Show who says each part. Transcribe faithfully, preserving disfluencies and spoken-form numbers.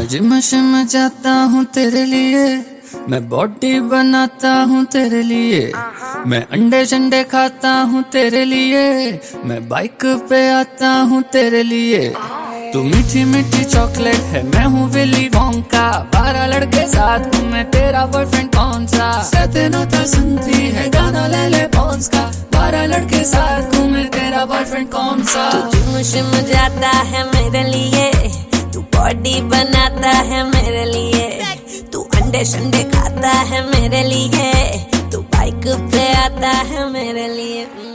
Speaker 1: मैं जिम शिम जाता हूँ तेरे लिए, मैं बॉडी बनाता हूँ तेरे लिए, मैं अंडे शंडे खाता हूँ तेरे लिए, मैं बाइक पे आता हूँ तेरे लिए। तू मीठी मीठी चॉकलेट है, मैं हूँ विली वोंका। बारह लड़के साथ मैं तेरा बॉयफ्रेंड कौन सा? सतना तो सुनती है गाना ले ले पॉन्स का। बारह लड़के साथ मैं तेरा बॉयफ्रेंड कौन सा?
Speaker 2: तू जिम शिम जाता है मेरे लिए, तू बॉडी बनाता है मेरे लिए, तू अंडे शंडे खाता है मेरे लिए, तू बाइक पे आता है मेरे लिए।